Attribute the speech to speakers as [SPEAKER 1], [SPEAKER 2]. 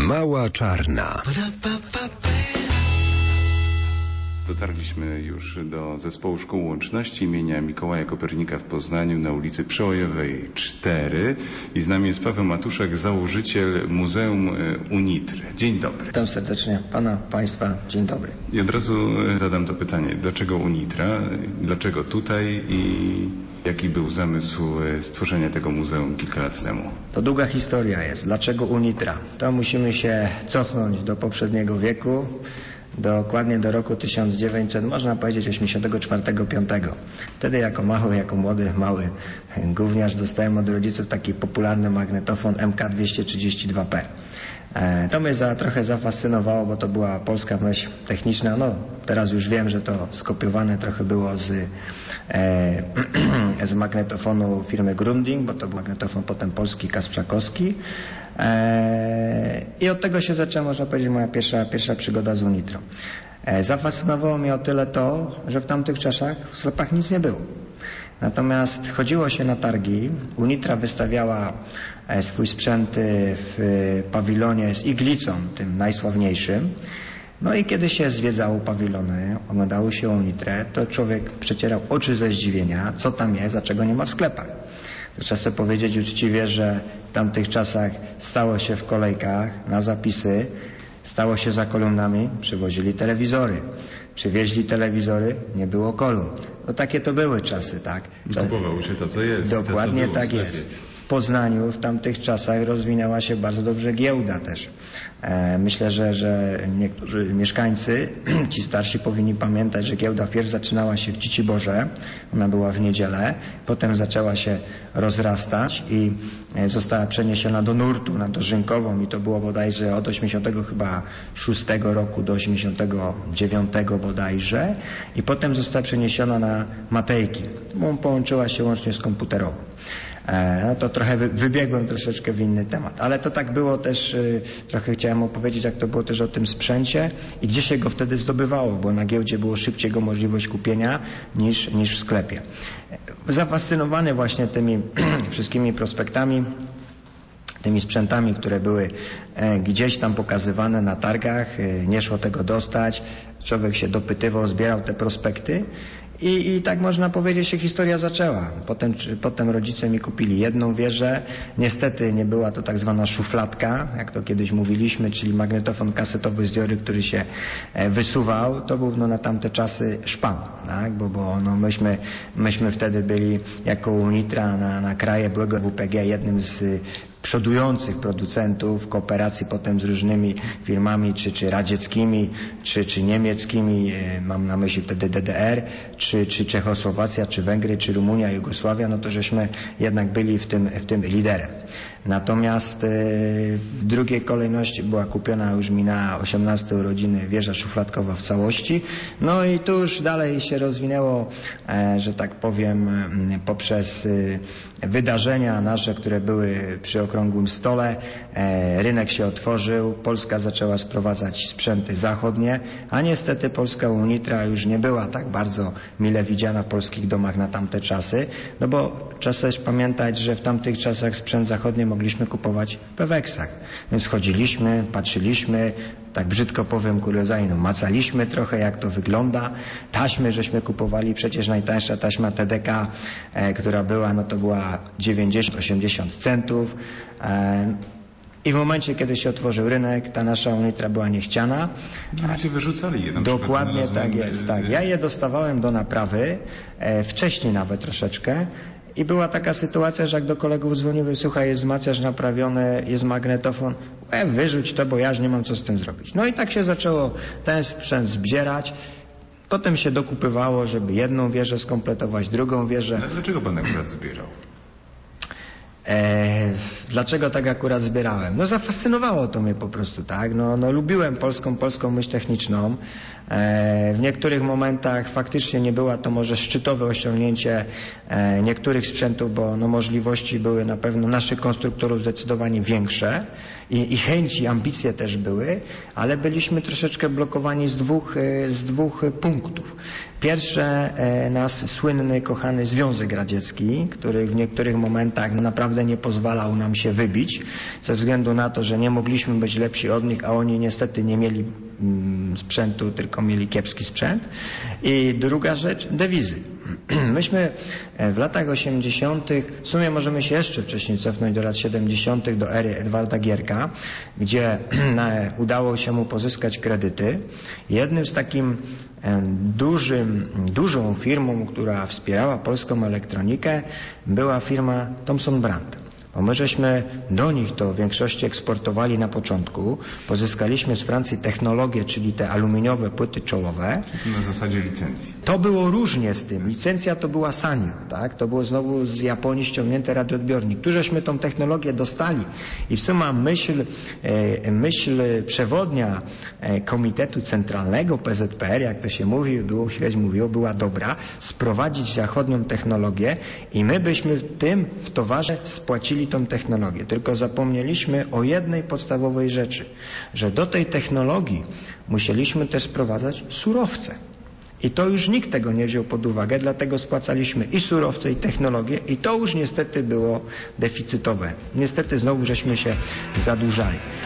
[SPEAKER 1] Mała Czarna.
[SPEAKER 2] Dotarliśmy już do Zespołu Szkół Łączności imienia Mikołaja Kopernika w Poznaniu na ulicy Przełajowej 4 i z nami jest Paweł Matuszek, założyciel Muzeum UNITRY. Dzień dobry.
[SPEAKER 3] Witam serdecznie Pana, Państwa. Dzień dobry.
[SPEAKER 2] I od razu zadam to pytanie. Dlaczego UNITRA? Dlaczego tutaj i jaki był zamysł stworzenia tego muzeum kilka lat temu?
[SPEAKER 3] To długa historia jest. Dlaczego UNITRA? To musimy się cofnąć do poprzedniego wieku. Dokładnie do roku 1900, można powiedzieć 84-5. Wtedy jako młody, mały gówniarz dostałem od rodziców taki popularny magnetofon MK232P. To mnie trochę zafascynowało, bo to była polska myśl techniczna. No, teraz już wiem, że to skopiowane trochę było z magnetofonu firmy Grundig, bo to był magnetofon potem polski, Kasprzakowski. I od tego się zaczęła, można powiedzieć, moja pierwsza przygoda z UNITRą. Zafascynowało mnie o tyle to, że w tamtych czasach w sklepach nic nie było. Natomiast chodziło się na targi, UNITRA wystawiała swój sprzęt w pawilonie z iglicą, tym najsławniejszym. No i kiedy się zwiedzało pawilony, oglądało się UNITRę, to człowiek przecierał oczy ze zdziwienia, co tam jest, a czego nie ma w sklepach. Trzeba sobie powiedzieć uczciwie, że w tamtych czasach stało się w kolejkach na zapisy, stało się za kolumnami, przywozili telewizory. Przywieźli telewizory, nie było kolumn. No takie to były czasy, tak?
[SPEAKER 2] Kupowało się to, co jest.
[SPEAKER 3] Dokładnie tak jest. W Poznaniu w tamtych czasach rozwinęła się bardzo dobrze giełda też. Myślę, że niektórzy mieszkańcy, ci starsi powinni pamiętać, że giełda wpierw zaczynała się w Ciciborze, ona była w niedzielę, potem zaczęła się rozrastać i została przeniesiona do nurtu, na Dożynkową i to było bodajże od 86 roku do 89 bodajże i potem została przeniesiona na Matejki, bo połączyła się łącznie z komputerową. No to trochę wybiegłem troszeczkę w inny temat, ale to tak było też, trochę chciałem opowiedzieć, jak to było też o tym sprzęcie i gdzie się go wtedy zdobywało, bo na giełdzie było szybciej go możliwość kupienia niż w sklepie. Zafascynowany właśnie tymi wszystkimi prospektami, tymi sprzętami, które były gdzieś tam pokazywane na targach, nie szło tego dostać, człowiek się dopytywał, zbierał te prospekty. I tak można powiedzieć, się historia zaczęła. Potem rodzice mi kupili jedną wieżę. Niestety nie była to tak zwana szufladka, jak to kiedyś mówiliśmy, czyli magnetofon kasetowy z diory, który się wysuwał. To był na tamte czasy szpan, tak? Bo myśmy wtedy byli jako UNITRA na kraje byłego WPG jednym z przodujących producentów w kooperacji potem z różnymi firmami, czy radzieckimi, czy niemieckimi, mam na myśli wtedy DDR, czy Czechosłowacja, czy Węgry, czy Rumunia, Jugosławia, no to żeśmy jednak byli w tym liderem. Natomiast w drugiej kolejności była kupiona już mi na 18 urodziny wieża szufladkowa w całości. No i tu już dalej się rozwinęło, że tak powiem, poprzez wydarzenia nasze, które były przy okrągłym stole. Rynek się otworzył, Polska zaczęła sprowadzać sprzęty zachodnie, a niestety polska UNITRA już nie była tak bardzo mile widziana w polskich domach na tamte czasy, no bo trzeba też pamiętać, że w tamtych czasach sprzęt zachodni mogliśmy kupować w Peweksach. Więc chodziliśmy, patrzyliśmy, tak brzydko powiem kuriozalnie, macaliśmy trochę jak to wygląda. Taśmy żeśmy kupowali, przecież najtańsza taśma TDK, która była, no to była 90-80 centów. I w momencie, kiedy się otworzył rynek, ta nasza UNITRA była niechciana.
[SPEAKER 2] Ludzie wyrzucali je.
[SPEAKER 3] Dokładnie tak jest. Tak. Ja je dostawałem do naprawy, wcześniej nawet troszeczkę. I była taka sytuacja, że jak do kolegów dzwoniły, słuchaj, jest wzmacniacz naprawiony, jest magnetofon, wyrzuć to, bo ja już nie mam co z tym zrobić. No i tak się zaczęło ten sprzęt zbierać. Potem się dokupywało, żeby jedną wieżę skompletować, drugą wieżę.
[SPEAKER 2] A dlaczego pan akurat zbierał?
[SPEAKER 3] Dlaczego tak akurat zbierałem? No zafascynowało to mnie po prostu, tak? No lubiłem polską myśl techniczną. W niektórych momentach faktycznie nie była to może szczytowe osiągnięcie niektórych sprzętów, bo możliwości były na pewno naszych konstruktorów zdecydowanie większe i chęci, ambicje też były, ale byliśmy troszeczkę blokowani z dwóch punktów. Pierwsze, nasz słynny, kochany Związek Radziecki, który w niektórych momentach naprawdę naprawdę nie pozwalał nam się wybić, ze względu na to, że nie mogliśmy być lepsi od nich, a oni niestety nie mieli sprzętu, tylko mieli kiepski sprzęt. I druga rzecz, dewizy. Myśmy w latach 80., w sumie możemy się jeszcze wcześniej cofnąć do lat 70., do ery Edwarda Gierka, gdzie udało się mu pozyskać kredyty. Jednym z takim dużą firmą, która wspierała polską elektronikę, była firma Thomson Brand. Bo my żeśmy do nich to w większości eksportowali na początku. Pozyskaliśmy z Francji technologię, czyli te aluminiowe płyty czołowe.
[SPEAKER 2] Na zasadzie licencji.
[SPEAKER 3] To było różnie z tym. Licencja to była Sanyo, tak? To było znowu z Japonii ściągnięty radioodbiornik. Tu żeśmy tą technologię dostali i w sumie myśl przewodnia Komitetu Centralnego PZPR, jak to się mówi, mówiło, była dobra, sprowadzić zachodnią technologię i my byśmy w towarze spłacili tą technologię. Tylko zapomnieliśmy o jednej podstawowej rzeczy, że do tej technologii musieliśmy też sprowadzać surowce. I to już nikt tego nie wziął pod uwagę, dlatego spłacaliśmy i surowce, i technologię i to już niestety było deficytowe. Niestety znowu żeśmy się zadłużali.